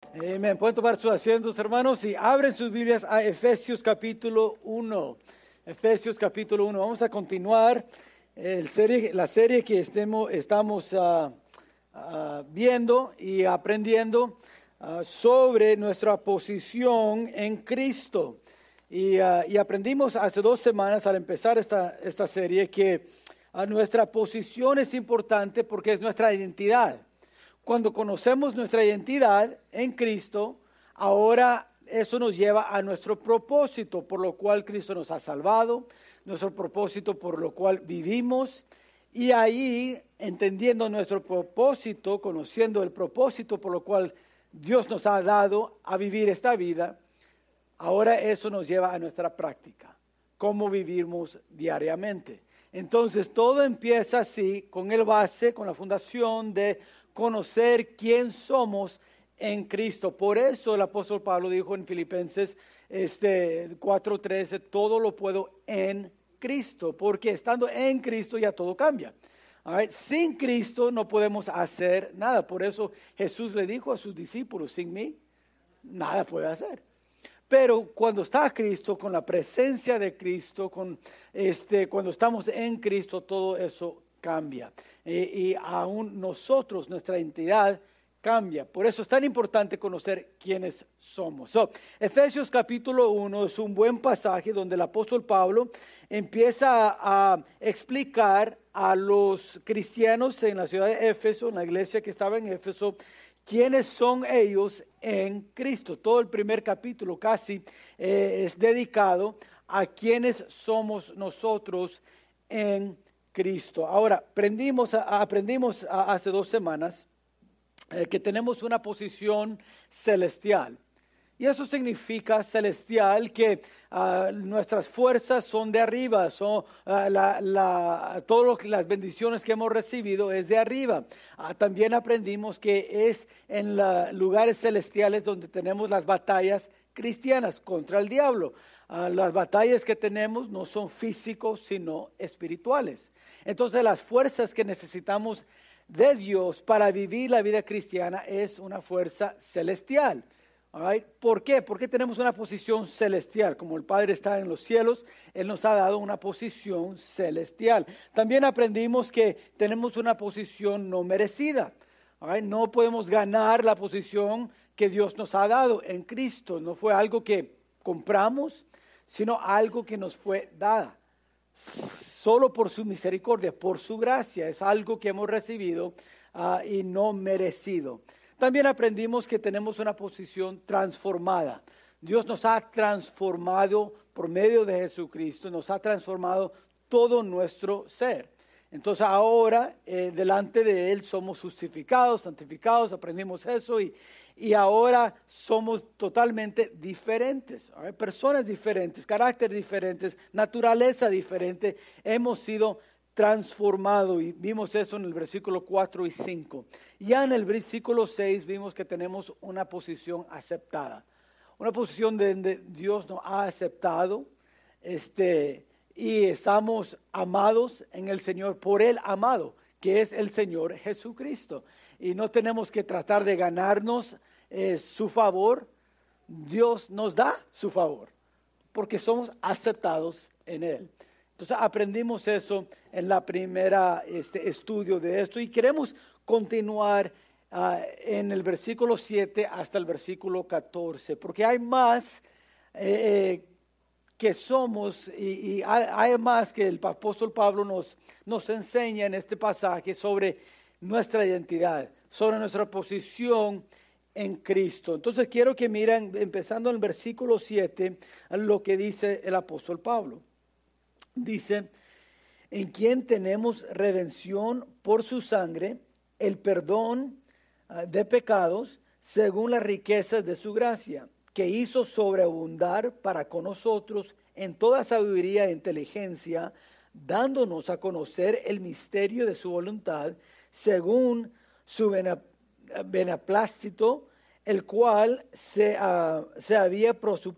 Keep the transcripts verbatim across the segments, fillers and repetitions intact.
Amén. Pueden tomar sus asientos, hermanos, y abren sus Biblias a Efesios capítulo uno. Efesios capítulo uno. Vamos a continuar el serie, la serie que estemos, estamos uh, uh, viendo y aprendiendo uh, sobre nuestra posición en Cristo. Y, uh, y aprendimos hace dos semanas al empezar esta, esta serie que uh, nuestra posición es importante porque es nuestra identidad. Cuando conocemos nuestra identidad en Cristo, ahora eso nos lleva a nuestro propósito, por lo cual Cristo nos ha salvado, nuestro propósito por lo cual vivimos, y ahí, entendiendo nuestro propósito, conociendo el propósito por lo cual Dios nos ha dado a vivir esta vida, ahora eso nos lleva a nuestra práctica, cómo vivimos diariamente. Entonces todo empieza así, con el base, con la fundación de conocer quién somos en Cristo. Por eso el apóstol Pablo dijo en Filipenses este, cuatro trece, todo lo puedo en Cristo, porque estando en Cristo ya todo cambia. Right? Sin Cristo no podemos hacer nada. Por eso Jesús le dijo a sus discípulos, sin mí nada puede hacer. Pero cuando está Cristo, con la presencia de Cristo, con este, cuando estamos en Cristo, todo eso cambia. Eh, y aún nosotros, nuestra identidad cambia. Por eso es tan importante conocer quiénes somos. So, Efesios capítulo uno es un buen pasaje donde el apóstol Pablo empieza a, a explicar a los cristianos en la ciudad de Éfeso, en la iglesia que estaba en Éfeso, quiénes son ellos en Cristo. Todo el primer capítulo casi eh, es dedicado a quiénes somos nosotros en Cristo. Ahora, aprendimos, aprendimos hace dos semanas eh, que tenemos una posición celestial. Y eso significa celestial que uh, nuestras fuerzas son de arriba, son, uh, la, la, todas las bendiciones que hemos recibido es de arriba. Uh, también aprendimos que es en los lugares celestiales donde tenemos las batallas cristianas contra el diablo. Uh, las batallas que tenemos no son físicos, sino espirituales. Entonces las fuerzas que necesitamos de Dios para vivir la vida cristiana es una fuerza celestial. Right. ¿Por qué? Porque tenemos una posición celestial. Como el Padre está en los cielos, Él nos ha dado una posición celestial. También aprendimos que tenemos una posición no merecida. Right. No podemos ganar la posición que Dios nos ha dado en Cristo. No fue algo que compramos, sino algo que nos fue dada. Solo por su misericordia, por su gracia. Es algo que hemos recibido uh, y no merecido. También aprendimos que tenemos una posición transformada. Dios nos ha transformado por medio de Jesucristo, nos ha transformado todo nuestro ser. Entonces ahora eh, delante de Él somos justificados, santificados, aprendimos eso y, y ahora somos totalmente diferentes. Right? Personas diferentes, carácter diferentes, naturaleza diferente, hemos sido transformado y vimos eso en el versículo cuatro y cinco. Ya en el versículo seis vimos que tenemos una posición aceptada, una posición donde Dios nos ha aceptado este, y estamos amados en el Señor, por Él amado, que es el Señor Jesucristo. Y no tenemos que tratar de ganarnos eh, su favor, Dios nos da su favor, porque somos aceptados en Él. Entonces aprendimos eso en la primera este, estudio de esto y queremos continuar uh, en el versículo siete hasta el versículo catorce, porque hay más eh, que somos y, y hay, hay más que el apóstol Pablo nos, nos enseña en este pasaje sobre nuestra identidad, sobre nuestra posición en Cristo. Entonces quiero que miren, empezando en el versículo siete, lo que dice el apóstol Pablo. Dice, en quien tenemos redención por su sangre, el perdón uh, de pecados, según las riquezas de su gracia, que hizo sobreabundar para con nosotros en toda sabiduría e inteligencia, dándonos a conocer el misterio de su voluntad, según su beneplácito, el cual se, uh, se había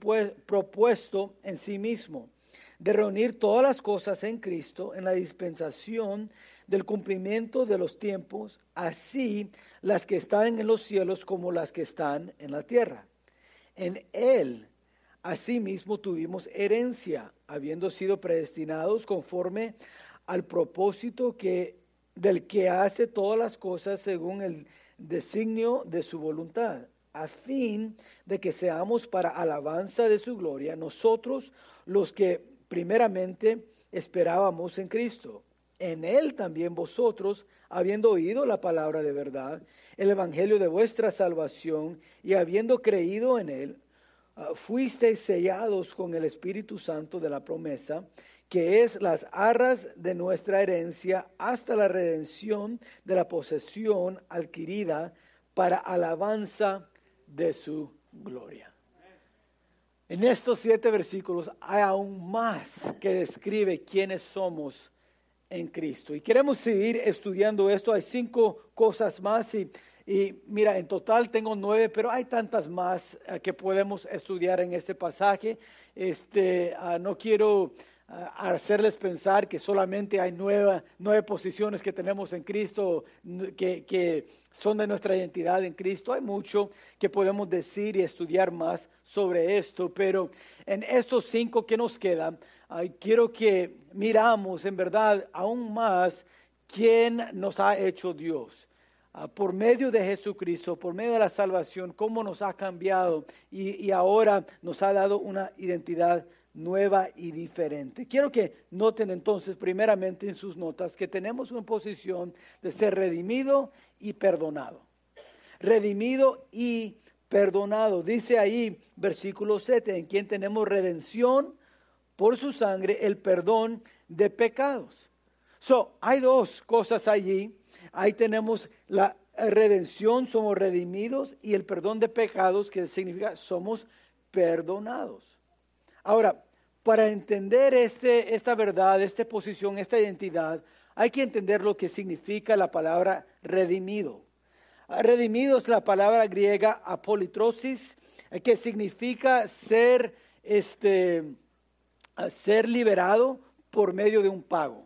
propuesto en sí mismo, de reunir todas las cosas en Cristo, en la dispensación del cumplimiento de los tiempos, así las que están en los cielos como las que están en la tierra. En Él, asimismo, tuvimos herencia, habiendo sido predestinados conforme al propósito que, del que hace todas las cosas según el designio de su voluntad, a fin de que seamos para alabanza de su gloria, nosotros los que primeramente esperábamos en Cristo. En Él también vosotros, habiendo oído la palabra de verdad, el evangelio de vuestra salvación, y habiendo creído en Él, uh, fuisteis sellados con el Espíritu Santo de la promesa, que es las arras de nuestra herencia hasta la redención de la posesión adquirida para alabanza de su gloria. En estos siete versículos hay aún más que describe quiénes somos en Cristo. Y queremos seguir estudiando esto. Hay cinco cosas más y, y mira, en total tengo nueve, pero hay tantas más uh, que podemos estudiar en este pasaje. Este, uh, no quiero a hacerles pensar que solamente hay nueve, nueve posiciones que tenemos en Cristo, que, que son de nuestra identidad en Cristo. Hay mucho que podemos decir y estudiar más sobre esto, pero en estos cinco que nos quedan, uh, quiero que miramos en verdad aún más quién nos ha hecho Dios. Uh, por medio de Jesucristo, por medio de la salvación, cómo nos ha cambiado y, y ahora nos ha dado una identidad nueva y diferente. Quiero que noten entonces primeramente en sus notas que tenemos una posición de ser redimido y perdonado. Redimido y perdonado. Dice ahí versículo siete, en quien tenemos redención por su sangre, el perdón de pecados. So, hay dos cosas allí. Ahí tenemos la redención, somos redimidos, y el perdón de pecados, que significa somos perdonados. Ahora, para entender este, esta verdad, esta posición, esta identidad, hay que entender lo que significa la palabra redimido. Redimido es la palabra griega apolitrosis, que significa ser, este, ser liberado por medio de un pago.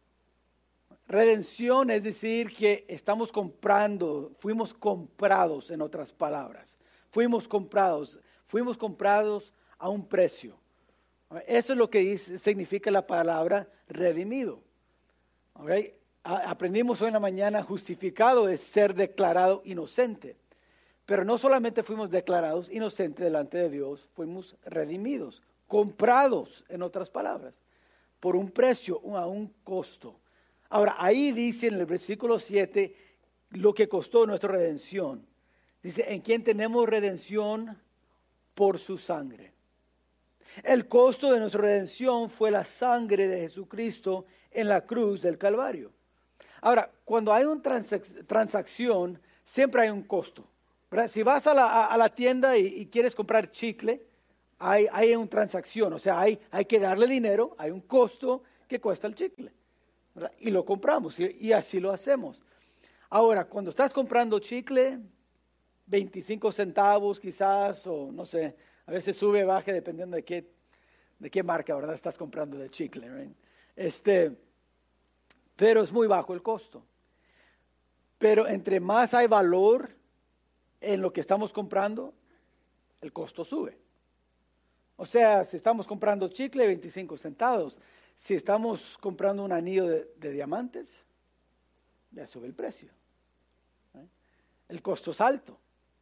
Redención es decir que estamos comprando, fuimos comprados, en otras palabras. Fuimos comprados, fuimos comprados a un precio. Eso es lo que dice, significa la palabra redimido. Okay. Aprendimos hoy en la mañana, justificado es ser declarado inocente. Pero no solamente fuimos declarados inocentes delante de Dios, fuimos redimidos, comprados, en otras palabras, por un precio, a un costo. Ahora, ahí dice en el versículo siete lo que costó nuestra redención. Dice, en quien tenemos redención por su sangre. El costo de nuestra redención fue la sangre de Jesucristo en la cruz del Calvario. Ahora, cuando hay una transac- transacción, siempre hay un costo, ¿verdad? Si vas a la, a, a la tienda y, y quieres comprar chicle, hay, hay una transacción, o sea, hay, hay que darle dinero, hay un costo que cuesta el chicle, ¿verdad? Y lo compramos y, y así lo hacemos. Ahora, cuando estás comprando chicle, veinticinco centavos quizás, o no sé, a veces sube, baja, dependiendo de qué, de qué marca, ¿verdad? Estás comprando de chicle, right? Este, pero es muy bajo el costo. Pero entre más hay valor en lo que estamos comprando, el costo sube. O sea, si estamos comprando chicle, veinticinco centavos. Si estamos comprando un anillo de, de diamantes, ya sube el precio. ¿Eh? El costo es alto.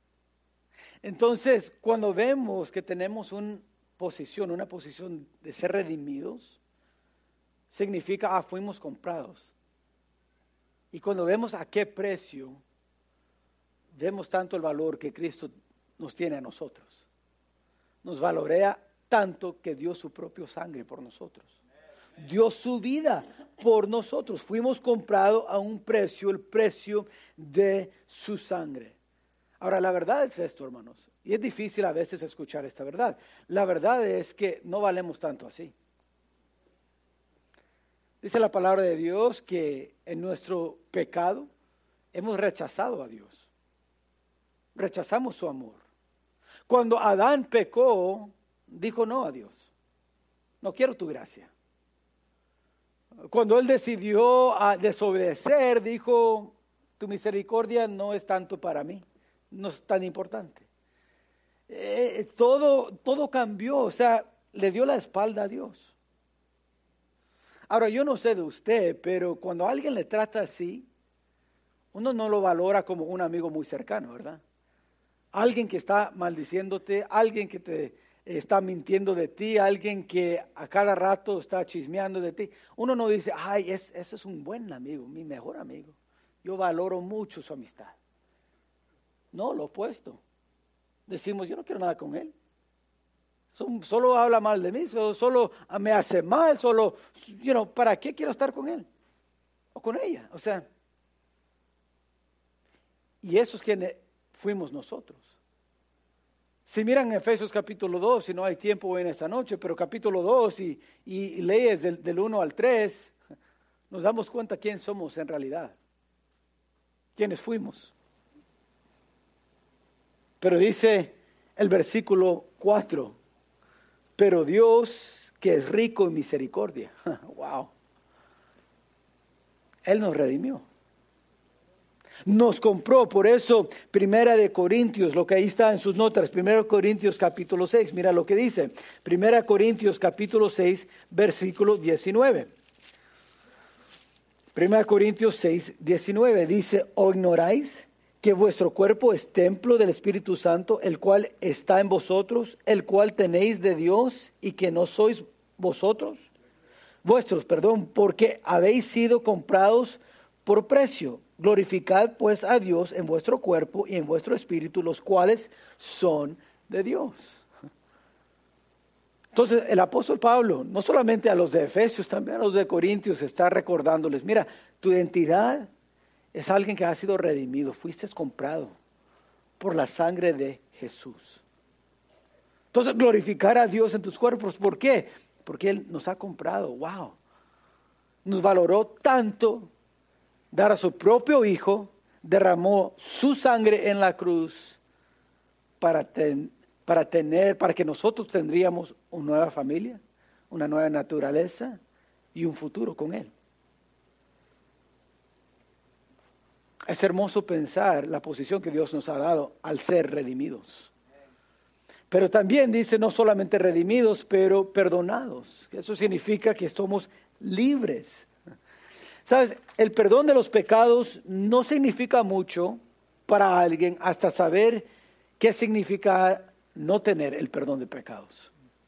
Entonces, cuando vemos que tenemos una posición, una posición de ser redimidos, significa, ah, fuimos comprados. Y cuando vemos a qué precio, vemos tanto el valor que Cristo nos tiene a nosotros. Nos valorea tanto que dio su propia sangre por nosotros. Dio su vida por nosotros. Fuimos comprados a un precio, el precio de su sangre. Ahora, la verdad es esto, hermanos, y es difícil a veces escuchar esta verdad. La verdad es que no valemos tanto así. Dice la palabra de Dios que en nuestro pecado hemos rechazado a Dios. Rechazamos su amor. Cuando Adán pecó, dijo no a Dios. No quiero tu gracia. Cuando él decidió a desobedecer, dijo, tu misericordia no es tanto para mí, no es tan importante. Eh, todo, todo cambió, o sea, le dio la espalda a Dios. Ahora, yo no sé de usted, pero cuando alguien le trata así, uno no lo valora como un amigo muy cercano, ¿verdad? Alguien que está maldiciéndote, alguien que te está mintiendo de ti, alguien que a cada rato está chismeando de ti. Uno no dice, ay, es, ese es un buen amigo, mi mejor amigo. Yo valoro mucho su amistad. No, lo opuesto. Decimos, yo no quiero nada con él. Solo habla mal de mí, solo, solo me hace mal, solo, you know, ¿para qué quiero estar con él? O con ella, o sea. Y eso es quien fuimos nosotros. Si miran Efesios capítulo dos, si no hay tiempo hoy en esta noche, pero capítulo dos y, y, y lees del, del uno al tres, nos damos cuenta quién somos en realidad, quiénes fuimos. Pero dice el versículo cuatro, pero Dios que es rico en misericordia, wow, Él nos redimió. Nos compró, por eso Primera de Corintios, lo que ahí está en sus notas, Primera Corintios capítulo seis, mira lo que dice, Primera Corintios capítulo seis, versículo diecinueve. Primera Corintios seis, diecinueve dice, ¿o ignoráis que vuestro cuerpo es templo del Espíritu Santo, el cual está en vosotros, el cual tenéis de Dios y que no sois vosotros? Vuestros, perdón, porque habéis sido comprados por precio. Glorificad pues a Dios en vuestro cuerpo y en vuestro espíritu, los cuales son de Dios. Entonces el apóstol Pablo, no solamente a los de Efesios, también a los de Corintios, está recordándoles, mira, tu identidad es alguien que ha sido redimido, fuiste comprado por la sangre de Jesús. Entonces glorificar a Dios en tus cuerpos, ¿por qué? Porque Él nos ha comprado, wow. Nos valoró tanto, dar a su propio Hijo, derramó su sangre en la cruz para, ten, para tener, para que nosotros tendríamos una nueva familia, una nueva naturaleza y un futuro con Él. Es hermoso pensar la posición que Dios nos ha dado al ser redimidos. Pero también dice no solamente redimidos, pero perdonados. Eso significa que somos libres. ¿Sabes? El perdón de los pecados no significa mucho para alguien hasta saber qué significa no tener el perdón de pecados.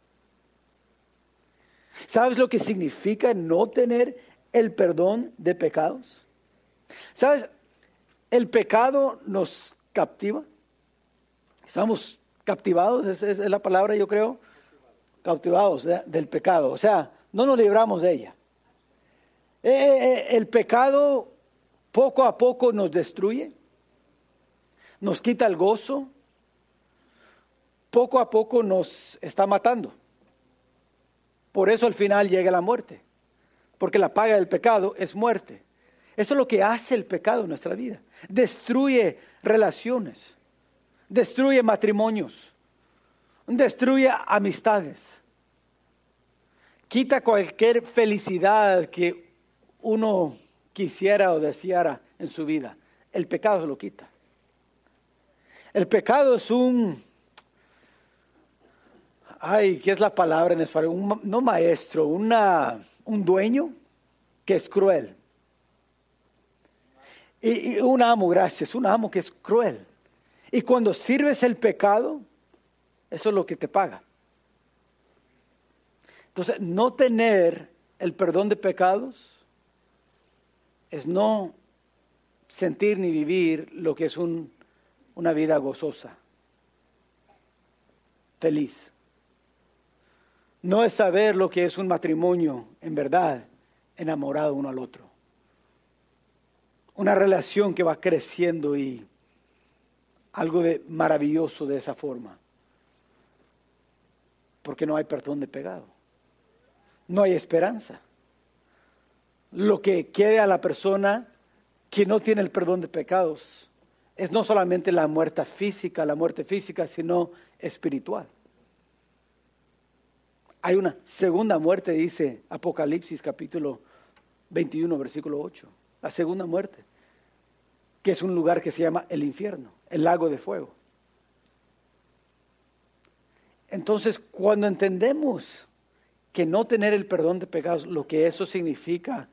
¿Sabes lo que significa no tener el perdón de pecados? ¿Sabes? El pecado nos captiva. Estamos captivados, esa es la palabra yo creo. Cautivados de, del pecado. O sea, no nos libramos de ella. Eh, el pecado poco a poco nos destruye, nos quita el gozo, poco a poco nos está matando. Por eso al final llega la muerte, porque la paga del pecado es muerte. Eso es lo que hace el pecado en nuestra vida. Destruye relaciones, destruye matrimonios, destruye amistades, quita cualquier felicidad que uno quisiera o deseara en su vida. El pecado se lo quita. El pecado es un, ay, ¿qué es la palabra en español? Un, no maestro, una, un dueño que es cruel. Y, y un amo, gracias, un amo que es cruel. Y cuando sirves el pecado, eso es lo que te paga. Entonces, no tener el perdón de pecados es no sentir ni vivir lo que es un, una vida gozosa, feliz. No es saber lo que es un matrimonio en verdad, enamorado uno al otro. Una relación que va creciendo y algo de maravilloso de esa forma. Porque no hay perdón de pecado. No hay esperanza. Lo que quede a la persona que no tiene el perdón de pecados es no solamente la muerte física, la muerte física, sino espiritual. Hay una segunda muerte, dice Apocalipsis capítulo veintiuno, versículo ocho. La segunda muerte, que es un lugar que se llama el infierno, el lago de fuego. Entonces, cuando entendemos que no tener el perdón de pecados, lo que eso significa,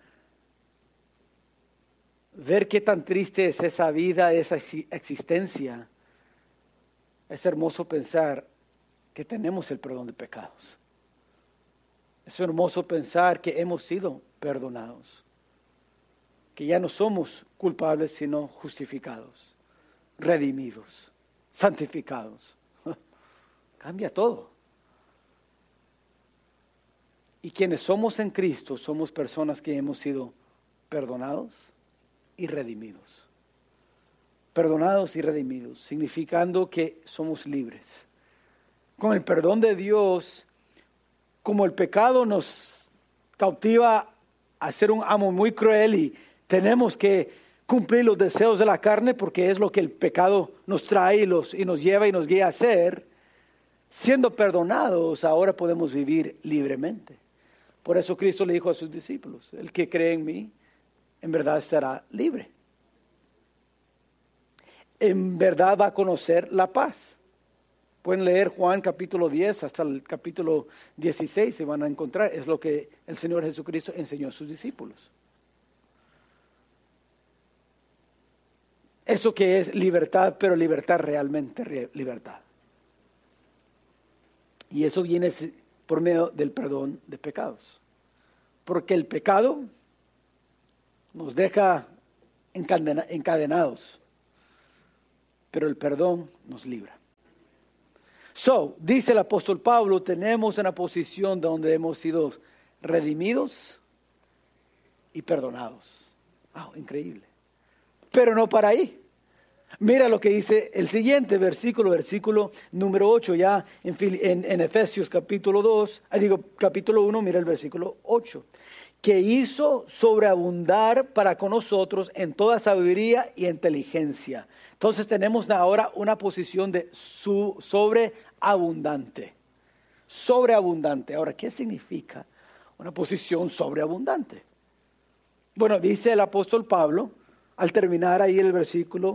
ver qué tan triste es esa vida, esa existencia, es hermoso pensar que tenemos el perdón de pecados. Es hermoso pensar que hemos sido perdonados, que ya no somos culpables sino justificados, redimidos, santificados. Cambia todo. Y quienes somos en Cristo somos personas que hemos sido perdonados y redimidos. Perdonados y redimidos, significando que somos libres. Con el perdón de Dios, como el pecado nos cautiva a ser un amo muy cruel y tenemos que cumplir los deseos de la carne porque es lo que el pecado nos trae y, los, y nos lleva y nos guía a hacer, siendo perdonados ahora podemos vivir libremente. Por eso Cristo le dijo a sus discípulos, el que cree en mí, en verdad será libre. En verdad va a conocer la paz. Pueden leer Juan capítulo diez hasta el capítulo dieciséis y van a encontrar, es lo que el Señor Jesucristo enseñó a sus discípulos. Eso que es libertad, pero libertad realmente libertad. Y eso viene por medio del perdón de pecados. Porque el pecado nos deja encadena, encadenados, pero el perdón nos libra. So, dice el apóstol Pablo, tenemos una posición donde hemos sido redimidos y perdonados. Wow, increíble. Pero no para ahí. Mira lo que dice el siguiente versículo, versículo número ocho, ya en, en, en Efesios capítulo dos, digo capítulo uno, mira el versículo ocho. Que hizo sobreabundar para con nosotros en toda sabiduría y inteligencia. Entonces tenemos ahora una posición de su sobreabundante. Sobreabundante. Ahora, ¿qué significa una posición sobreabundante? Bueno, dice el apóstol Pablo, al terminar ahí el versículo,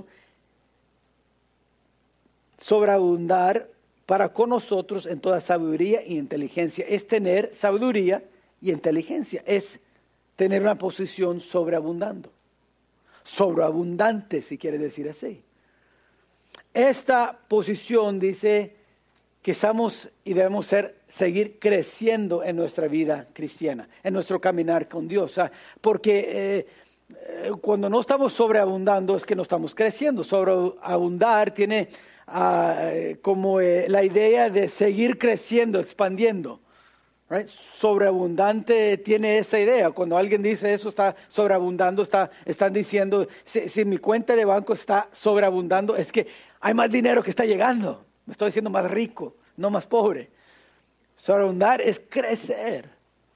sobreabundar para con nosotros en toda sabiduría y inteligencia. Es tener sabiduría y inteligencia. Es tener una posición sobreabundando. Sobreabundante, si quiere decir así. Esta posición dice que estamos y debemos ser, seguir creciendo en nuestra vida cristiana, en nuestro caminar con Dios. ¿Sabes? Porque eh, eh, cuando no estamos sobreabundando es que no estamos creciendo. Sobreabundar tiene uh, como eh, la idea de seguir creciendo, expandiendo. Right? Sobreabundante tiene esa idea. Cuando alguien dice eso está sobreabundando, está, están diciendo, si, si mi cuenta de banco está sobreabundando, es que hay más dinero que está llegando. Me estoy haciendo más rico, no más pobre. Sobreabundar es crecer.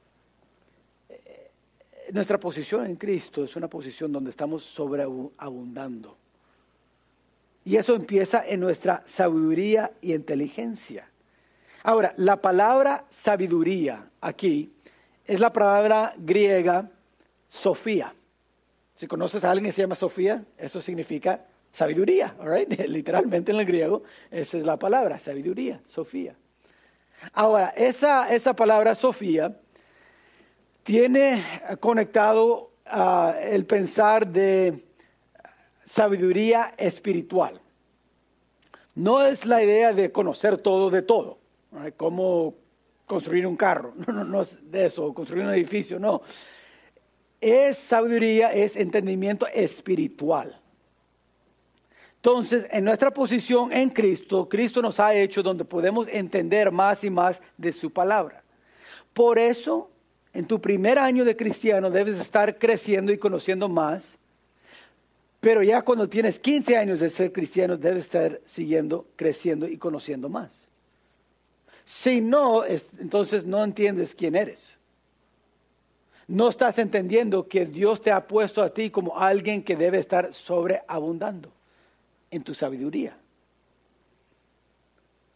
Nuestra posición en Cristo es una posición donde estamos sobreabundando. Y eso empieza en nuestra sabiduría y inteligencia. Ahora, la palabra sabiduría aquí es la palabra griega Sofía. Si conoces a alguien que se llama Sofía, eso significa sabiduría, all right? Literalmente en el griego, esa es la palabra, sabiduría, Sofía. Ahora, esa, esa palabra Sofía tiene conectado uh, el pensar de sabiduría espiritual. No es la idea de conocer todo de todo. Cómo construir un carro, no, no, no es de eso, construir un edificio, no. Es sabiduría, es entendimiento espiritual. Entonces, en nuestra posición en Cristo, Cristo nos ha hecho donde podemos entender más y más de su palabra. Por eso, en tu primer año de cristiano debes estar creciendo y conociendo más. Pero ya cuando tienes quince años de ser cristiano, debes estar siguiendo, creciendo y conociendo más. Si no, entonces no entiendes quién eres. No estás entendiendo que Dios te ha puesto a ti como alguien que debe estar sobreabundando en tu sabiduría.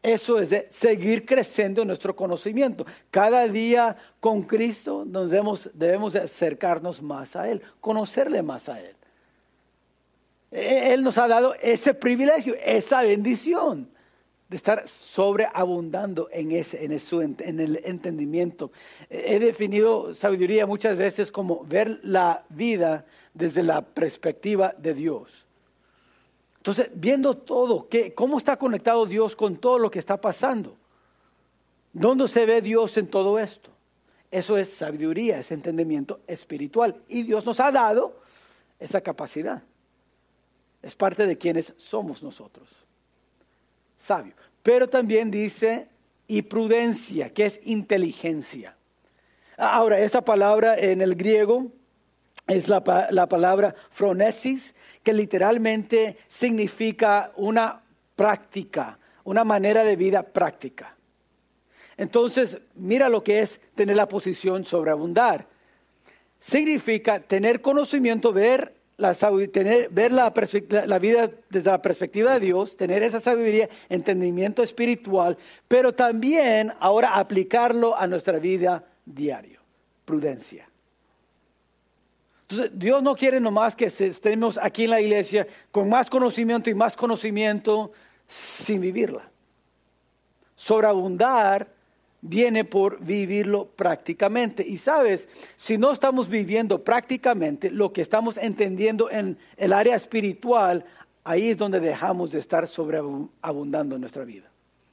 Eso es de seguir creciendo en nuestro conocimiento. Cada día con Cristo nos debemos, debemos acercarnos más a Él, conocerle más a Él. Él nos ha dado ese privilegio, esa bendición de estar sobreabundando en, ese, en, eso, en el entendimiento. He definido sabiduría muchas veces como ver la vida desde la perspectiva de Dios. Entonces, viendo todo, ¿qué, cómo está conectado Dios con todo lo que está pasando. ¿Dónde se ve Dios en todo esto? Eso es sabiduría, es entendimiento espiritual. Y Dios nos ha dado esa capacidad. Es parte de quienes somos nosotros. Sabio. Pero también dice, y prudencia, que es inteligencia. Ahora, esa palabra en el griego es la, la palabra phronesis, que literalmente significa una práctica, una manera de vida práctica. Entonces, mira lo que es tener la posición sobreabundar. Significa tener conocimiento, ver la, tener, ver la, la vida desde la perspectiva de Dios, tener esa sabiduría, entendimiento espiritual, pero también ahora aplicarlo a nuestra vida diaria. Prudencia. Entonces, Dios no quiere nomás que estemos aquí en la iglesia con más conocimiento y más conocimiento sin vivirla. Sobreabundar viene por vivirlo prácticamente. Y sabes, si no estamos viviendo prácticamente lo que estamos entendiendo en el área espiritual, ahí es donde dejamos de estar sobreabundando en nuestra vida.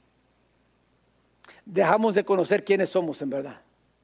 Dejamos de conocer quiénes somos en verdad.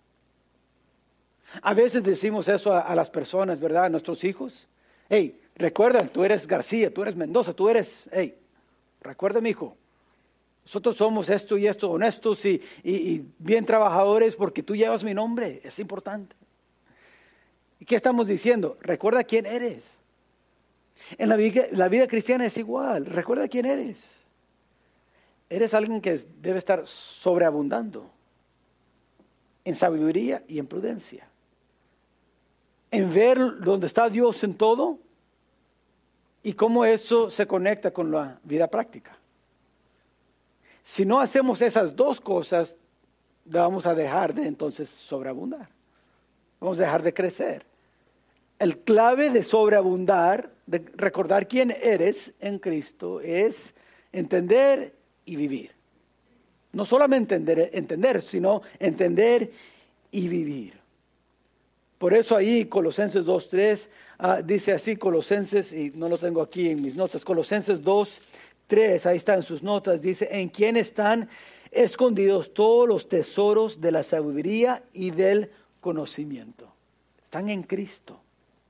A veces decimos eso a, a las personas, ¿verdad? A nuestros hijos. Hey, recuerda, tú eres García, tú eres Mendoza, tú eres, hey, recuerda, mi hijo. Nosotros somos esto y esto, honestos y, y, y bien trabajadores porque tú llevas mi nombre, es importante. ¿Y qué estamos diciendo? Recuerda quién eres. En la vida, la vida cristiana es igual, recuerda quién eres. Eres alguien que debe estar sobreabundando en sabiduría y en prudencia. En ver dónde está Dios en todo y cómo eso se conecta con la vida práctica. Si no hacemos esas dos cosas, vamos a dejar de entonces sobreabundar. Vamos a dejar de crecer. El clave de sobreabundar, de recordar quién eres en Cristo, es entender y vivir. No solamente entender, entender, sino entender y vivir. Por eso ahí Colosenses dos tres uh, dice así, Colosenses, y no lo tengo aquí en mis notas, Colosenses dos tres, ahí está en sus notas, dice, en quien están escondidos todos los tesoros de la sabiduría y del conocimiento. Están en Cristo.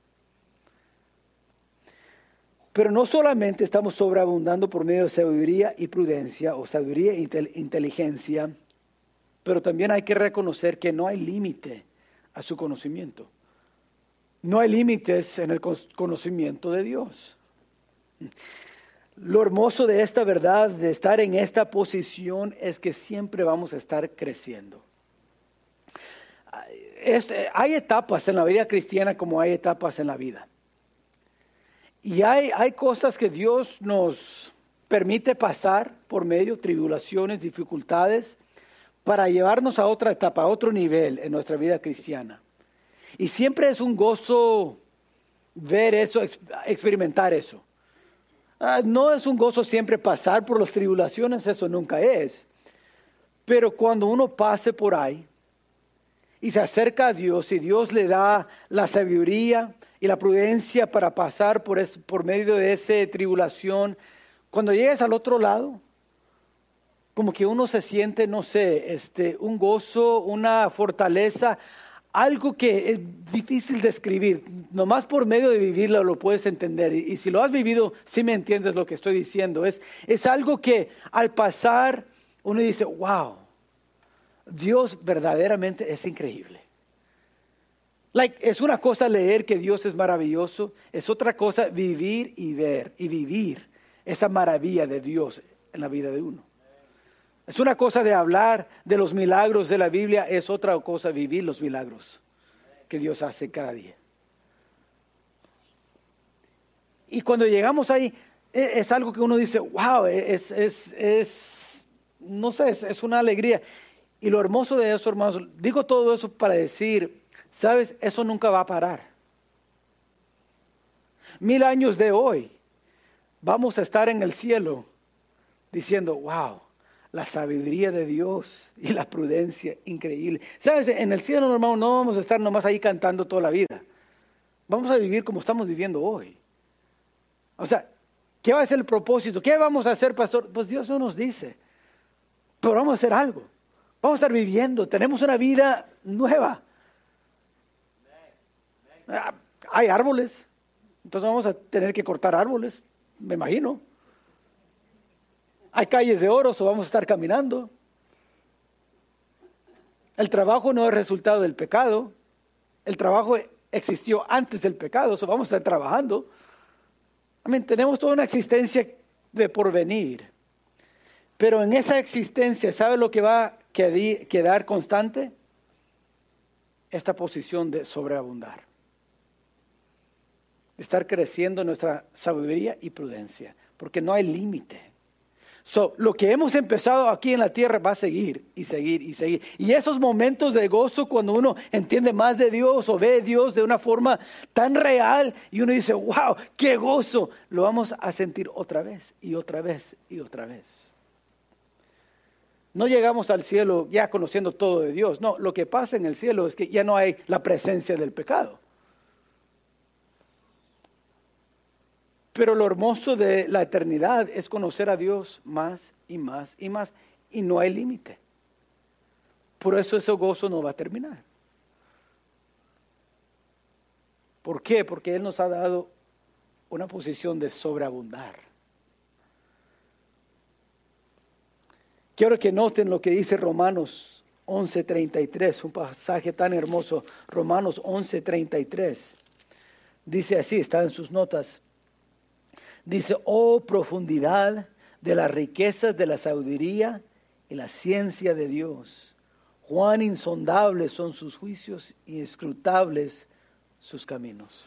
Pero no solamente estamos sobreabundando por medio de sabiduría y prudencia, o sabiduría e inteligencia, pero también hay que reconocer que no hay límite a su conocimiento. No hay límites en el conocimiento de Dios. Lo hermoso de esta verdad, de estar en esta posición, es que siempre vamos a estar creciendo. Es, hay etapas en la vida cristiana como hay etapas en la vida. Y hay, hay cosas que Dios nos permite pasar por medio de tribulaciones, dificultades, para llevarnos a otra etapa, a otro nivel en nuestra vida cristiana. Y siempre es un gozo ver eso, experimentar eso. Uh, no es un gozo siempre pasar por las tribulaciones, eso nunca es. Pero cuando uno pase por ahí y se acerca a Dios y Dios le da la sabiduría y la prudencia para pasar por, es, por medio de esa tribulación, cuando llegues al otro lado, como que uno se siente, no sé, este, un gozo, una fortaleza, algo que es difícil de escribir. Nomás por medio de vivirlo lo puedes entender. Y, y si lo has vivido, sí me entiendes lo que estoy diciendo. Es, es algo que al pasar uno dice, wow, Dios verdaderamente es increíble. Like, es una cosa leer que Dios es maravilloso, es otra cosa vivir y ver y vivir esa maravilla de Dios en la vida de uno. Es una cosa de hablar de los milagros de la Biblia, es otra cosa vivir los milagros que Dios hace cada día. Y cuando llegamos ahí, es algo que uno dice, wow, es, es, es no sé, es, es una alegría. Y lo hermoso de eso, hermanos, digo todo eso para decir, ¿sabes? Eso nunca va a parar. Mil años de hoy, vamos a estar en el cielo diciendo, wow, la sabiduría de Dios y la prudencia increíble. ¿Sabes? En el cielo, hermano, no vamos a estar nomás ahí cantando toda la vida. Vamos a vivir como estamos viviendo hoy. O sea, ¿qué va a ser el propósito? ¿Qué vamos a hacer, pastor? Pues Dios no nos dice. Pero vamos a hacer algo. Vamos a estar viviendo. Tenemos una vida nueva. Hay árboles. Entonces vamos a tener que cortar árboles, me imagino. Hay calles de oro, o vamos a estar caminando. El trabajo no es resultado del pecado. El trabajo existió antes del pecado, o vamos a estar trabajando. Amén, tenemos toda una existencia de porvenir. Pero en esa existencia, ¿sabe lo que va a quedar constante? Esta posición de sobreabundar. Estar creciendo en nuestra sabiduría y prudencia, porque no hay límite. So, lo que hemos empezado aquí en la tierra va a seguir y seguir y seguir. Y esos momentos de gozo cuando uno entiende más de Dios o ve a Dios de una forma tan real y uno dice, wow, qué gozo, lo vamos a sentir otra vez y otra vez y otra vez. No llegamos al cielo ya conociendo todo de Dios. No, lo que pasa en el cielo es que ya no hay la presencia del pecado. Pero lo hermoso de la eternidad es conocer a Dios más y más y más. Y no hay límite. Por eso ese gozo no va a terminar. ¿Por qué? Porque Él nos ha dado una posición de sobreabundar. Quiero que noten lo que dice Romanos once treinta y tres, un pasaje tan hermoso. Romanos once treinta y tres. Dice así, está en sus notas. Dice, oh profundidad de las riquezas de la sabiduría y la ciencia de Dios. Cuán insondables son sus juicios y inescrutables sus caminos.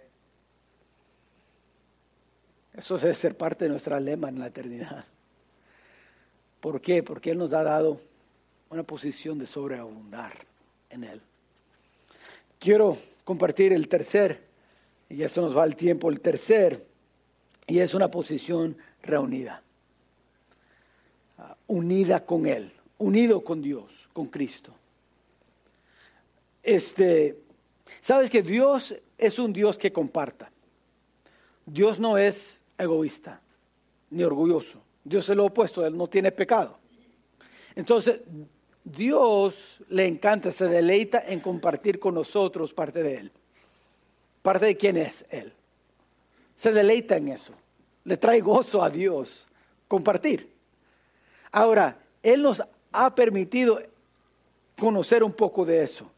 Eso debe ser parte de nuestra lema en la eternidad. ¿Por qué? Porque Él nos ha dado una posición de sobreabundar en Él. Quiero compartir el tercer, y eso nos va el tiempo, el tercer. Y es una posición reunida, uh, unida con Él, unido con Dios, con Cristo. Este, sabes que Dios es un Dios que comparta. Dios no es egoísta ni orgulloso. Dios es lo opuesto, Él no tiene pecado. Entonces, Dios le encanta, se deleita en compartir con nosotros parte de Él. Parte de quién es Él. Se deleita en eso. Le trae gozo a Dios compartir. Ahora, Él nos ha permitido conocer un poco de eso.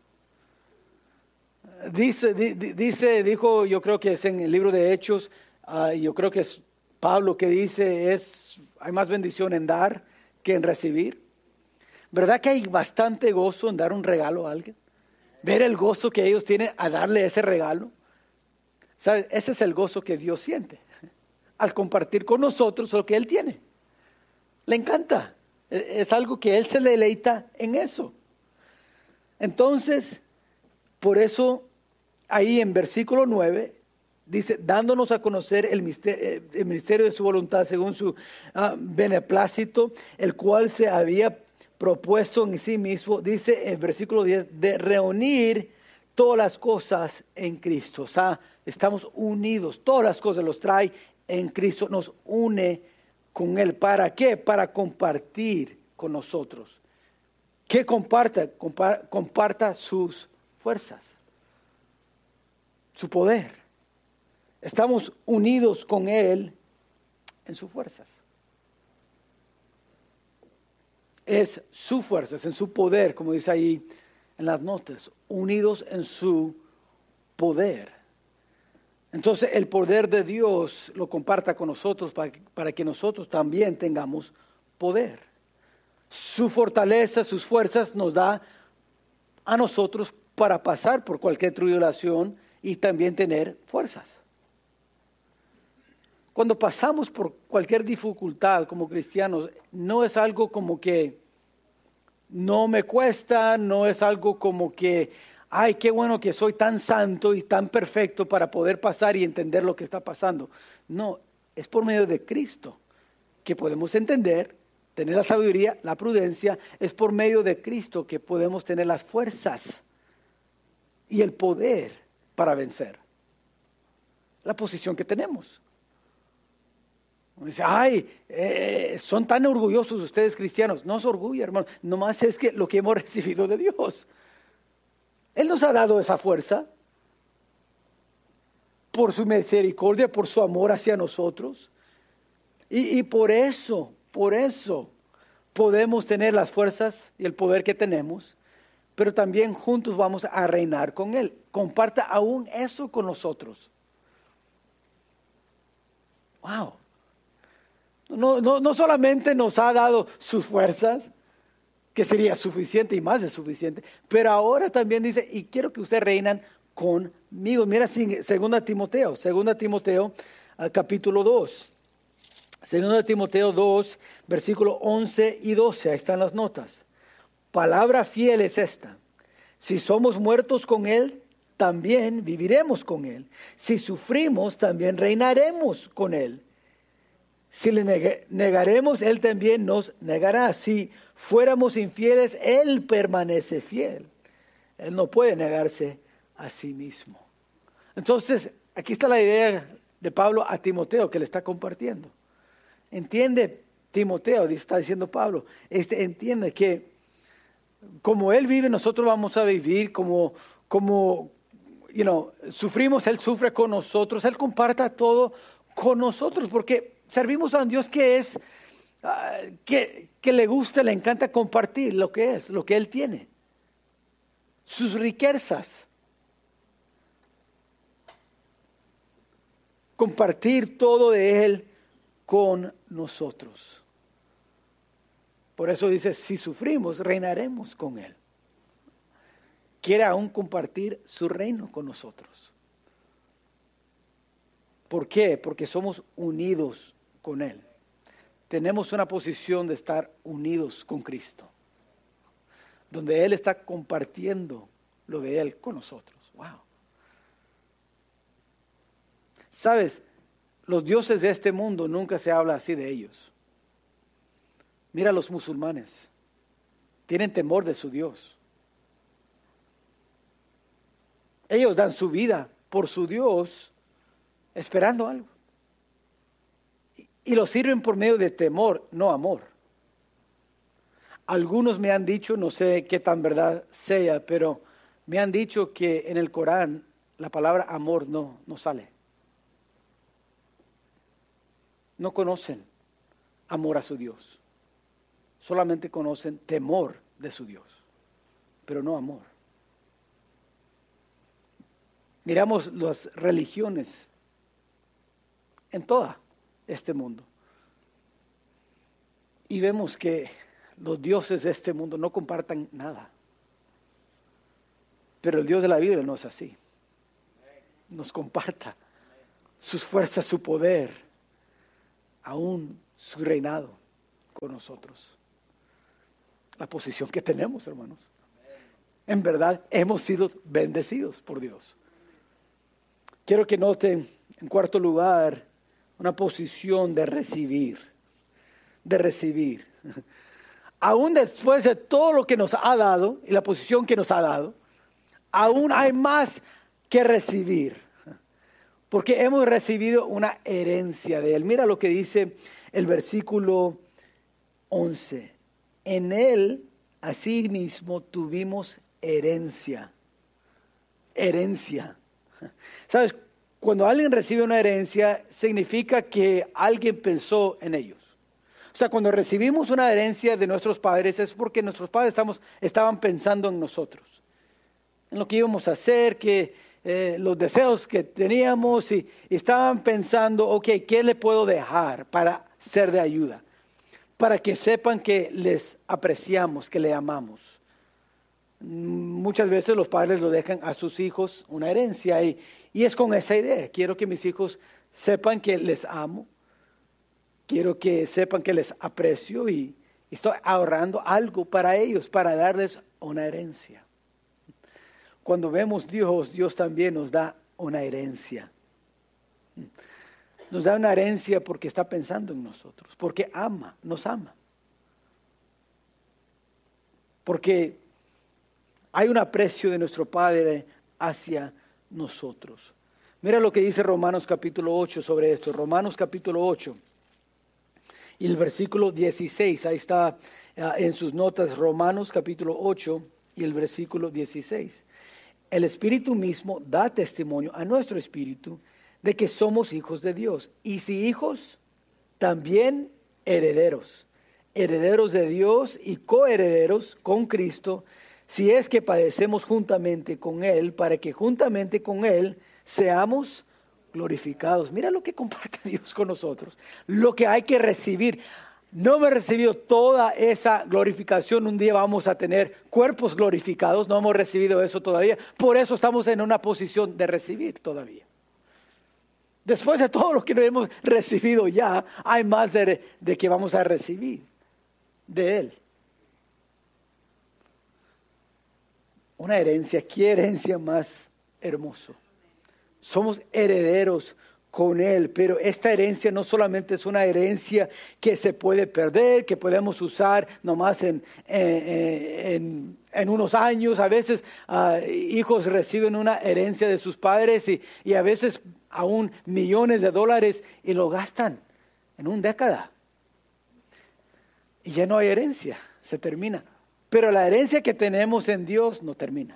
Dice, di, dice dijo, yo creo que es en el libro de Hechos, uh, yo creo que es Pablo que dice, es, hay más bendición en dar que en recibir. ¿Verdad que hay bastante gozo en dar un regalo a alguien? Ver el gozo que ellos tienen a darle ese regalo. ¿Sabes? Ese es el gozo que Dios siente al compartir con nosotros lo que Él tiene. Le encanta. Es algo que Él se deleita en eso. Entonces, por eso, ahí en versículo nueve, dice, dándonos a conocer el misterio, el misterio de su voluntad según su uh, beneplácito, el cual se había propuesto en sí mismo, dice en versículo diez, de reunir todas las cosas en Cristo. O sea, estamos unidos, todas las cosas los trae en Cristo, nos une con Él. ¿Para qué? Para compartir con nosotros. ¿Qué comparta? Compa- comparta sus fuerzas, su poder. Estamos unidos con Él en sus fuerzas. Es su fuerza, es en su poder, como dice ahí en las notas, unidos en su poder. Entonces el poder de Dios lo comparta con nosotros para que, para que nosotros también tengamos poder. Su fortaleza, sus fuerzas nos da a nosotros para pasar por cualquier tribulación y también tener fuerzas. cuando pasamos por cualquier dificultad como cristianos, no es algo como que no me cuesta, no es algo como que, ay, qué bueno que soy tan santo y tan perfecto para poder pasar y entender lo que está pasando. No, es por medio de Cristo que podemos entender, tener la sabiduría, la prudencia. Es por medio de Cristo que podemos tener las fuerzas y el poder para vencer. La posición que tenemos. Dice, ay, eh, son tan orgullosos ustedes cristianos. No es orgullo, hermano. Nomás es que lo que hemos recibido de Dios. Él nos ha dado esa fuerza por su misericordia, por su amor hacia nosotros. Y, y por eso, por eso podemos tener las fuerzas y el poder que tenemos, pero también juntos vamos a reinar con Él. Comparta aún eso con nosotros. Wow. No, no, no solamente nos ha dado sus fuerzas, que sería suficiente y más de suficiente, pero ahora también dice, y quiero que ustedes reinan conmigo. Mira, segunda Timoteo, segunda Timoteo, capítulo dos. Segunda Timoteo dos, versículo once y doce, ahí están las notas. Palabra fiel es esta: si somos muertos con Él, también viviremos con Él. Si sufrimos, también reinaremos con Él. Si le neg- negaremos, Él también nos negará. Si fuéramos infieles, Él permanece fiel. Él no puede negarse a sí mismo. Entonces, aquí está la idea de Pablo a Timoteo que le está compartiendo. Entiende, Timoteo, está diciendo Pablo, este, entiende que como Él vive, nosotros vamos a vivir, como, como you know, sufrimos, Él sufre con nosotros, Él comparta todo con nosotros, porque servimos a un Dios que es, uh, que, que le gusta, le encanta compartir lo que es, lo que Él tiene, sus riquezas. Compartir todo de Él con nosotros. Por eso dice, si sufrimos, reinaremos con Él. Quiere aún compartir su reino con nosotros. ¿Por qué? Porque somos unidos con Él. Tenemos una posición de estar unidos con Cristo, donde Él está compartiendo lo de Él con nosotros. Wow. ¿Sabes? Los dioses de este mundo nunca se habla así de ellos. Mira a los musulmanes. Tienen temor de su Dios. Ellos dan su vida por su Dios esperando algo. Y lo sirven por medio de temor, no amor. Algunos me han dicho, no sé qué tan verdad sea, pero me han dicho que en el Corán la palabra amor no, no sale. No conocen amor a su Dios. Solamente conocen temor de su Dios, pero no amor. Miramos las religiones en todo este mundo y vemos que los dioses de este mundo no compartan nada. Pero el Dios de la Biblia no es así. Nos comparta sus fuerzas, su poder, aún su reinado con nosotros. La posición que tenemos, hermanos. En verdad, hemos sido bendecidos por Dios. Quiero que noten, en cuarto lugar, una posición de recibir. De recibir. Aún después de todo lo que nos ha dado y la posición que nos ha dado, aún hay más que recibir. Porque hemos recibido una herencia de Él. Mira lo que dice el versículo once. En Él, asimismo, tuvimos herencia. Herencia. ¿Sabes? Cuando alguien recibe una herencia, significa que alguien pensó en ellos. O sea, cuando recibimos una herencia de nuestros padres, es porque nuestros padres estamos, estaban pensando en nosotros. En lo que íbamos a hacer, que... Eh, los deseos que teníamos y, y estaban pensando, ok, ¿qué le puedo dejar para ser de ayuda? Para que sepan que les apreciamos, que le amamos. Muchas veces los padres lo dejan a sus hijos una herencia y, y es con esa idea. Quiero que mis hijos sepan que les amo. Quiero que sepan que les aprecio y estoy ahorrando algo para ellos, para darles una herencia. Cuando vemos a Dios, Dios también nos da una herencia. Nos da una herencia porque está pensando en nosotros, porque ama, nos ama. Porque hay un aprecio de nuestro Padre hacia nosotros. Mira lo que dice Romanos capítulo ocho sobre esto. Romanos capítulo ocho y el versículo dieciséis. Ahí está uh, en sus notas Romanos capítulo ocho y el versículo dieciséis. El Espíritu mismo da testimonio a nuestro espíritu de que somos hijos de Dios. Y si hijos, también herederos. Herederos de Dios y coherederos con Cristo, si es que padecemos juntamente con Él, para que juntamente con Él seamos glorificados. Mira lo que comparte Dios con nosotros, lo que hay que recibir. No hemos recibido toda esa glorificación. Un día vamos a tener cuerpos glorificados. No hemos recibido eso todavía. Por eso estamos en una posición de recibir todavía. Después de todo lo que hemos recibido ya, hay más de, de que vamos a recibir de Él. Una herencia. ¿Qué herencia más hermoso? Somos herederos con Él, pero esta herencia no solamente es una herencia que se puede perder, que podemos usar nomás en, en, en, en unos años. A veces uh, hijos reciben una herencia de sus padres y, y a veces aún millones de dólares y lo gastan en una década. Y ya no hay herencia, se termina. Pero la herencia que tenemos en Dios no termina.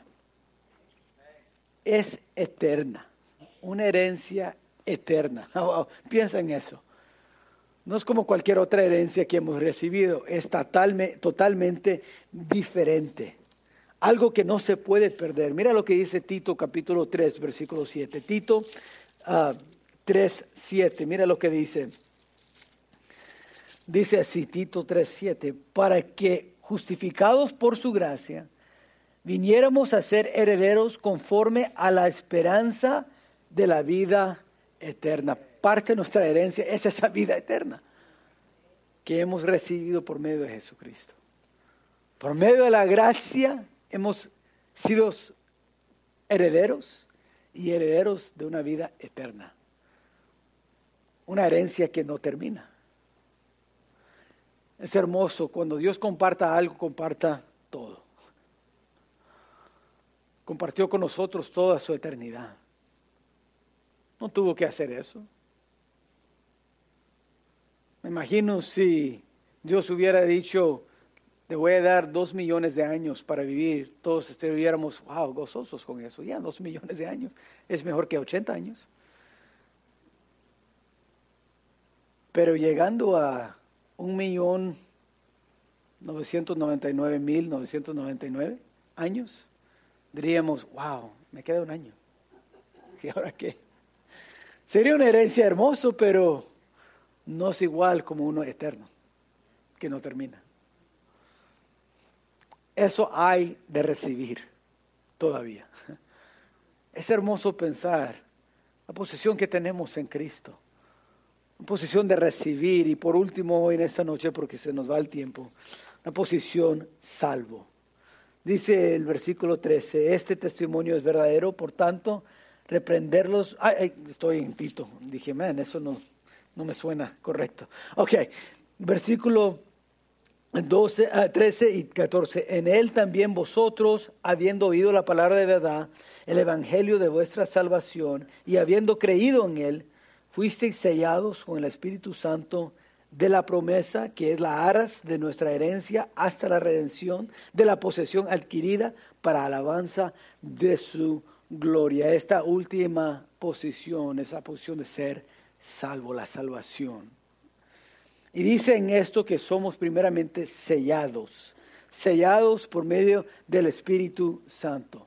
Es eterna, una herencia eterna. Oh, piensa en eso. No es como cualquier otra herencia que hemos recibido, es totalmente, totalmente diferente. Algo que no se puede perder. Mira lo que dice Tito capítulo tres, versículo siete. Tito uh, tres, siete, mira lo que dice. Dice así, Tito tres, siete, para que justificados por su gracia, viniéramos a ser herederos conforme a la esperanza de la vida eterna. Parte de nuestra herencia es esa vida eterna que hemos recibido por medio de Jesucristo. Por medio de la gracia hemos sido herederos y herederos de una vida eterna. Una herencia que no termina. Es hermoso cuando Dios comparta algo, comparta todo. Compartió con nosotros toda su eternidad. No tuvo que hacer eso. Me imagino si Dios hubiera dicho, te voy a dar dos millones de años para vivir, todos estuviéramos, wow, gozosos con eso. Ya, dos millones de años es mejor que ochenta años. Pero llegando a un millón novecientos noventa y nueve mil novecientos noventa y nueve años, diríamos, wow, me queda un año. ¿Y ahora qué? Sería una herencia hermosa, pero no es igual como uno eterno, que no termina. Eso hay de recibir todavía. Es hermoso pensar la posición que tenemos en Cristo. Una posición de recibir. Y por último, hoy en esta noche, porque se nos va el tiempo, una posición salvo. Dice el versículo trece, este testimonio es verdadero, por tanto, reprenderlos. Ay, ay, estoy en Tito. Dije, man, eso no, no me suena correcto. Ok, versículo doce, trece y catorce. En él también vosotros, habiendo oído la palabra de verdad, el evangelio de vuestra salvación, y habiendo creído en él, fuisteis sellados con el Espíritu Santo de la promesa, que es la aras de nuestra herencia hasta la redención de la posesión adquirida para alabanza de su gloria. Esta última posición es la posición de ser salvo, la salvación. Y dice en esto que somos primeramente sellados, sellados por medio del Espíritu Santo.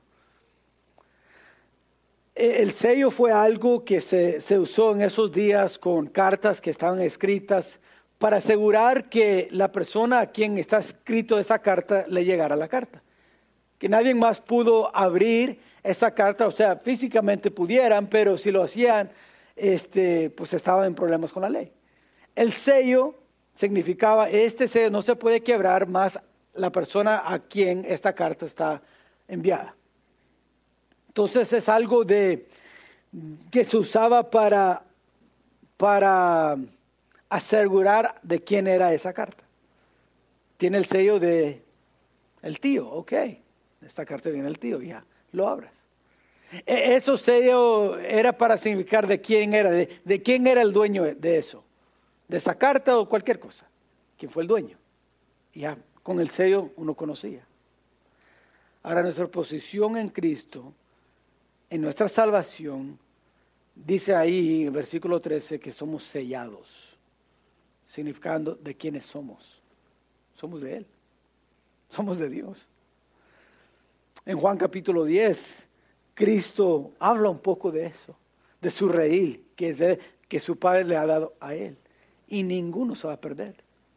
El sello fue algo que se, se usó en esos días con cartas que estaban escritas para asegurar que la persona a quien está escrito esa carta le llegara la carta. Que nadie más pudo abrir esa carta, o sea, físicamente pudieran, pero si lo hacían este, pues estaba en problemas con la ley. El sello significaba, este sello no se puede quebrar más la persona a quien esta carta está enviada. Entonces es algo de que se usaba para, para asegurar de quién era esa carta. Tiene el sello de el tío, ok. Esta carta viene del tío, ya lo abras. E- Eso sello era para significar de quién era, de, de quién era el dueño de eso, de esa carta o cualquier cosa. ¿Quién fue el dueño? Ya con el sello uno conocía. Ahora nuestra posición en Cristo, en nuestra salvación, dice ahí en el versículo trece que somos sellados, significando de quiénes somos. Somos de Él, somos de Dios. En Juan capítulo diez, Cristo habla un poco de eso, de su redil, que, es de, que su Padre le ha dado a Él. Y ninguno se va a perder.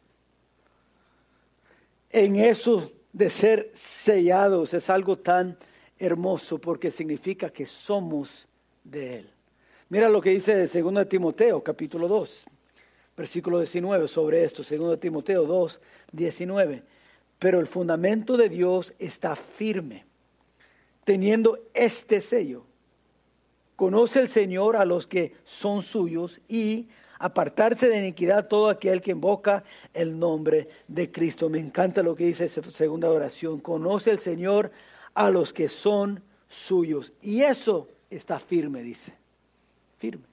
En eso de ser sellados es algo tan hermoso porque significa que somos de Él. Mira lo que dice segundo de Timoteo, capítulo dos, versículo diecinueve, sobre esto, segundo de Timoteo dos, diecinueve. Pero el fundamento de Dios está firme, teniendo este sello. Conoce el Señor a los que son suyos y apartarse de iniquidad todo aquel que invoca el nombre de Cristo. Me encanta lo que dice esa segunda oración. Conoce el Señor a los que son suyos. Y eso está firme, dice. Firme.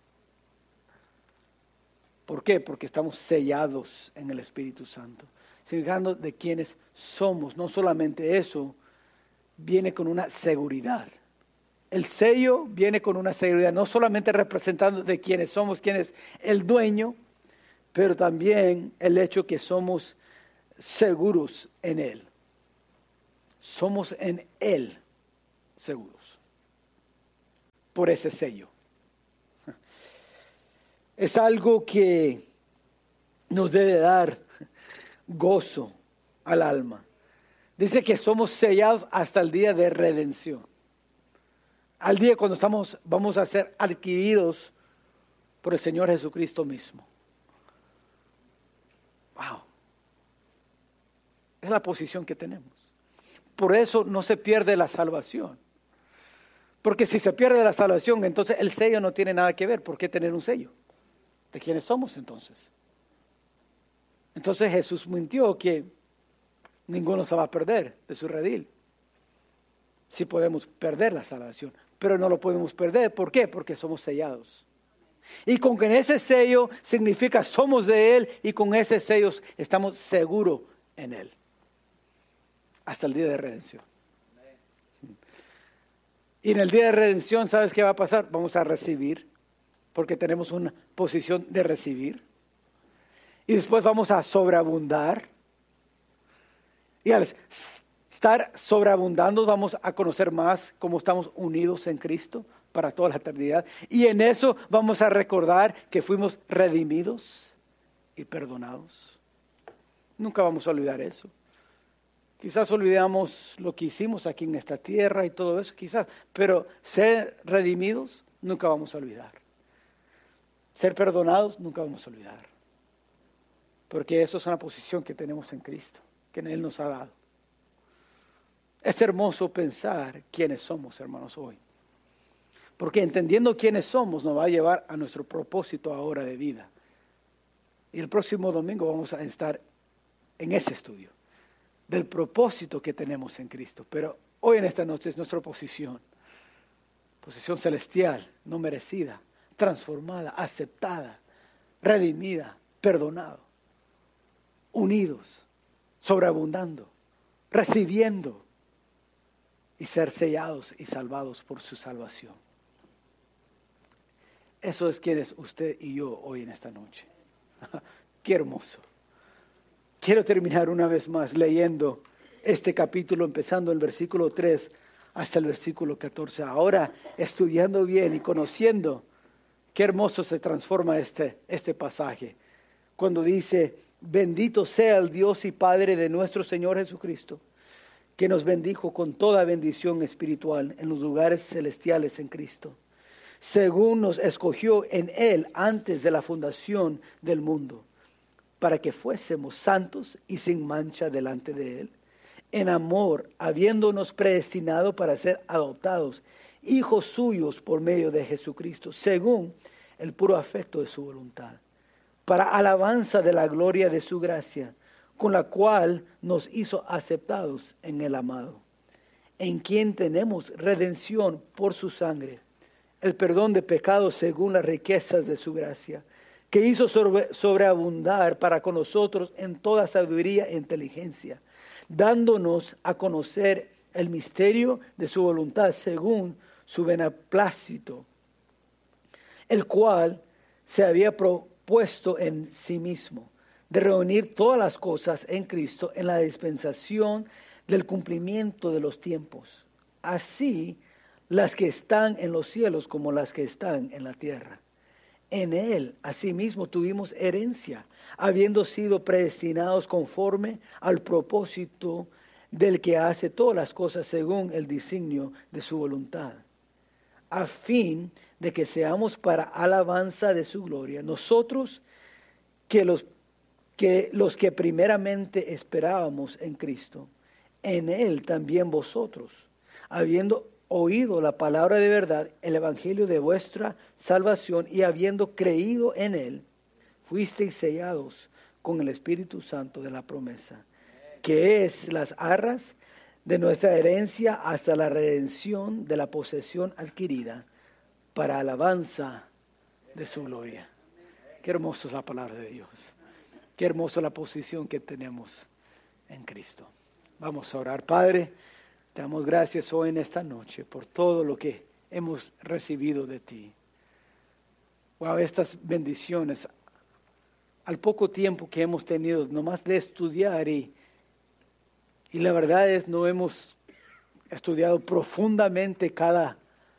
¿Por qué? Porque estamos sellados en el Espíritu Santo. Significando de quienes somos. No solamente eso, viene con una seguridad. El sello viene con una seguridad, no solamente representando de quiénes somos, quién es el dueño, pero también el hecho que somos seguros en Él. Somos en Él seguros por ese sello. Es algo que nos debe dar gozo al alma. Dice que somos sellados hasta el día de redención. Al día cuando estamos, vamos a ser adquiridos por el Señor Jesucristo mismo. Wow. Es la posición que tenemos. Por eso no se pierde la salvación. Porque si se pierde la salvación, entonces el sello no tiene nada que ver. ¿Por qué tener un sello? ¿De quiénes somos entonces? Entonces Jesús mintió que ninguno se va a perder de su redil. Sí podemos perder la salvación, pero no lo podemos perder. ¿Por qué? Porque somos sellados. Y con que ese sello significa somos de Él y con ese sello estamos seguros en Él. Hasta el día de redención. Y en el día de redención, ¿sabes qué va a pasar? Vamos a recibir, porque tenemos una posición de recibir. Y después vamos a sobreabundar. Y al estar sobreabundando vamos a conocer más cómo estamos unidos en Cristo para toda la eternidad. Y en eso vamos a recordar que fuimos redimidos y perdonados. Nunca vamos a olvidar eso. Quizás olvidamos lo que hicimos aquí en esta tierra y todo eso, quizás. Pero ser redimidos nunca vamos a olvidar. Ser perdonados nunca vamos a olvidar. Porque eso es una posición que tenemos en Cristo, que Él nos ha dado. Es hermoso pensar quiénes somos, hermanos, hoy. Porque entendiendo quiénes somos nos va a llevar a nuestro propósito ahora de vida. Y el próximo domingo vamos a estar en ese estudio del propósito que tenemos en Cristo. Pero hoy en esta noche es nuestra posición. Posición celestial, no merecida, transformada, aceptada, redimida, perdonado, unidos, sobreabundando, recibiendo y ser sellados y salvados por su salvación. Eso es quien es usted y yo hoy en esta noche. Qué hermoso. Quiero terminar una vez más leyendo este capítulo, empezando el versículo tres hasta el versículo catorce. Ahora, estudiando bien y conociendo, qué hermoso se transforma este, este pasaje. Cuando dice, bendito sea el Dios y Padre de nuestro Señor Jesucristo, que nos bendijo con toda bendición espiritual en los lugares celestiales en Cristo, según nos escogió en Él antes de la fundación del mundo, para que fuésemos santos y sin mancha delante de Él, en amor, habiéndonos predestinado para ser adoptados, hijos suyos por medio de Jesucristo, según el puro afecto de su voluntad, para alabanza de la gloria de su gracia, con la cual nos hizo aceptados en el amado, en quien tenemos redención por su sangre, el perdón de pecados según las riquezas de su gracia, que hizo sobre, sobreabundar para con nosotros en toda sabiduría e inteligencia, dándonos a conocer el misterio de su voluntad según su beneplácito, el cual se había propuesto en sí mismo, de reunir todas las cosas en Cristo en la dispensación del cumplimiento de los tiempos, así las que están en los cielos como las que están en la tierra. En Él, asimismo, tuvimos herencia, habiendo sido predestinados conforme al propósito del que hace todas las cosas según el designio de su voluntad, a fin de que seamos para alabanza de su gloria, nosotros que los que, los que primeramente esperábamos en Cristo, en Él también vosotros, habiendo oído la palabra de verdad, el evangelio de vuestra salvación, y habiendo creído en Él, fuisteis sellados con el Espíritu Santo de la promesa, que es las arras de nuestra herencia hasta la redención de la posesión adquirida para alabanza de su gloria. Qué hermosa es la palabra de Dios. Qué hermosa la posición que tenemos en Cristo. Vamos a orar. Padre, te damos gracias hoy en esta noche por todo lo que hemos recibido de ti. Wow, estas bendiciones, al poco tiempo que hemos tenido nomás de estudiar y, y la verdad es no hemos estudiado profundamente cada,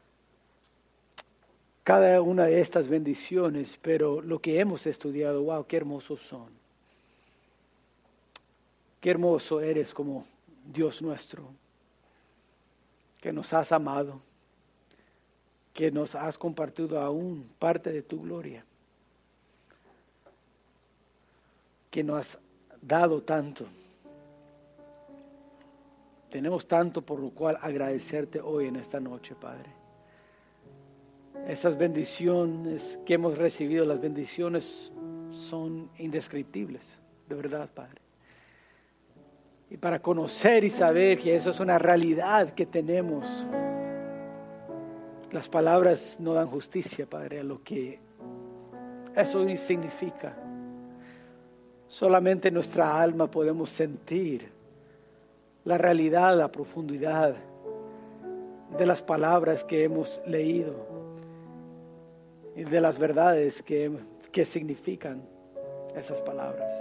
cada una de estas bendiciones, pero lo que hemos estudiado, wow, qué hermosos son. Qué hermoso eres como Dios nuestro, que nos has amado, que nos has compartido aún parte de tu gloria, que nos has dado tanto. Tenemos tanto por lo cual agradecerte hoy en esta noche, Padre. Esas bendiciones que hemos recibido, las bendiciones son indescriptibles, de verdad, Padre. Y para conocer y saber que eso es una realidad que tenemos, las palabras no dan justicia, Padre, a lo que eso significa. Solamente nuestra alma podemos sentir la realidad, la profundidad de las palabras que hemos leído y de las verdades que, que significan esas palabras.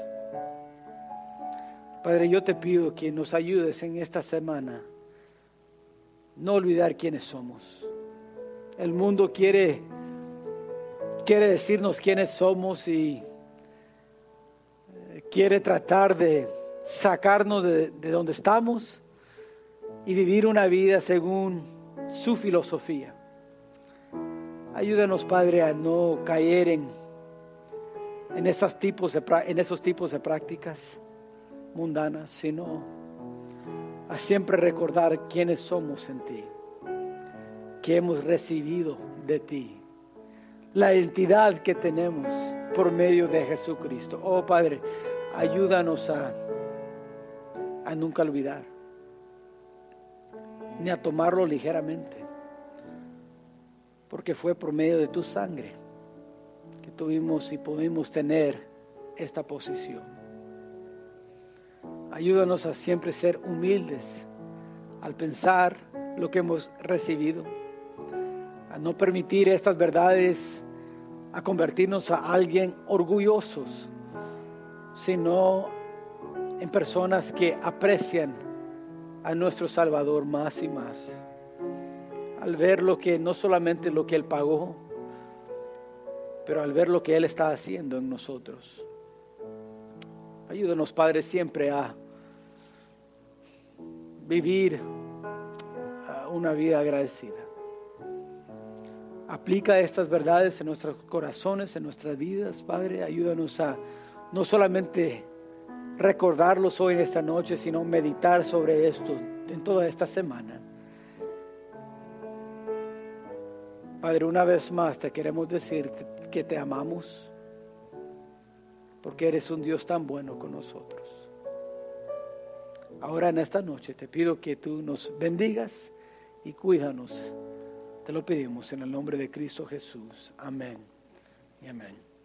Padre, yo te pido que nos ayudes en esta semana no olvidar quiénes somos. El mundo quiere, quiere decirnos quiénes somos y quiere tratar de sacarnos de, de donde estamos y vivir una vida según su filosofía. Ayúdanos, Padre, a no caer en, en, esos tipos de, en esos tipos de prácticas mundanas, sino a siempre recordar quiénes somos en ti, que hemos recibido de ti, la identidad que tenemos por medio de Jesucristo. Oh Padre, ayúdanos a, a nunca olvidar, ni a tomarlo ligeramente, porque fue por medio de tu sangre que tuvimos y pudimos tener esta posición. Ayúdanos a siempre ser humildes al pensar lo que hemos recibido, a no permitir estas verdades a convertirnos a alguien orgullosos, sino en personas que aprecian a nuestro Salvador más y más, al ver lo que no solamente lo que Él pagó, pero al ver lo que Él está haciendo en nosotros. Ayúdanos, Padre, siempre a vivir una vida agradecida. Aplica estas verdades en nuestros corazones, en nuestras vidas, Padre. Ayúdanos a no solamente recordarlos hoy en esta noche, sino meditar sobre esto en toda esta semana. Padre, una vez más te queremos decir que te amamos, porque eres un Dios tan bueno con nosotros. Ahora en esta noche te pido que tú nos bendigas y cuídanos. Te lo pedimos en el nombre de Cristo Jesús. Amén y amén.